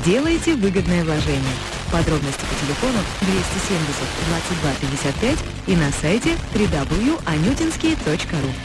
Делайте выгодное вложение. Подробности по телефону 270 22 55 и на сайте www.anyutinskiy.ru.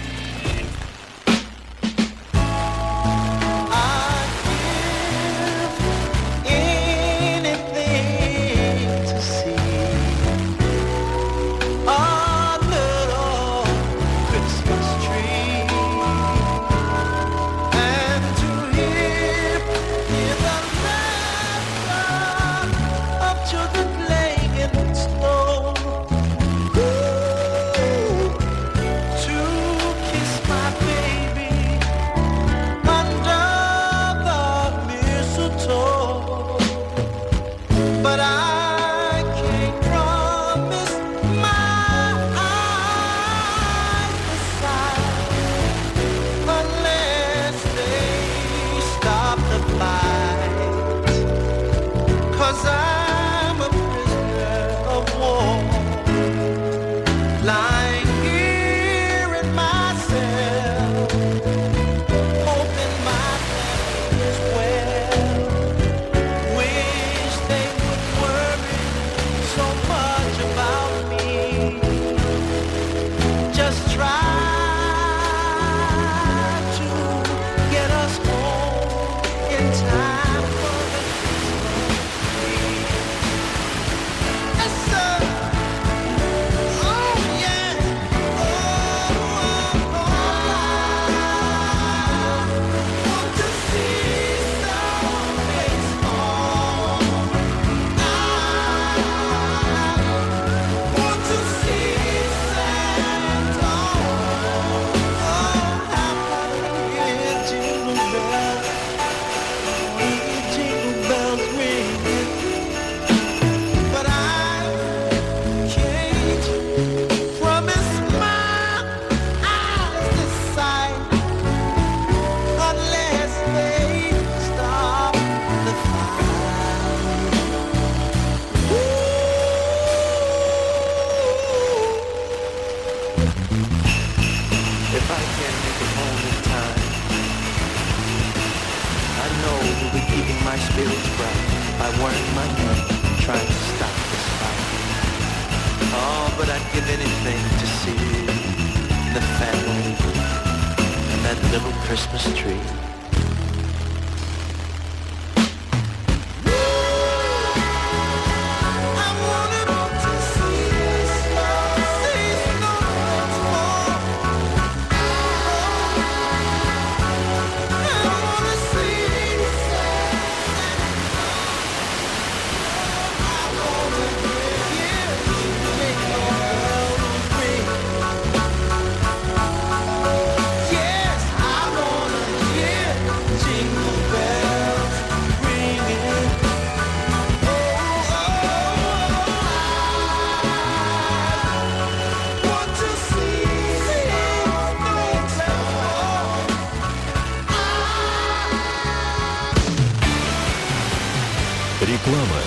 Реклама.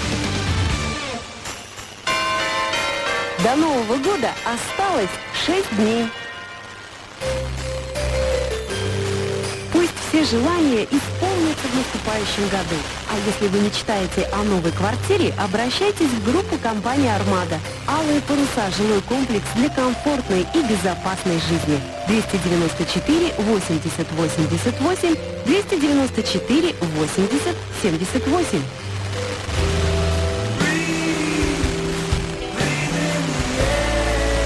До Нового года осталось 6 дней. Пусть все желания исполнятся в наступающем году. А если вы мечтаете о новой квартире, обращайтесь в группу компании «Армада». Алые паруса, жилой комплекс для комфортной и безопасной жизни. 294 80 88, 294 80 78.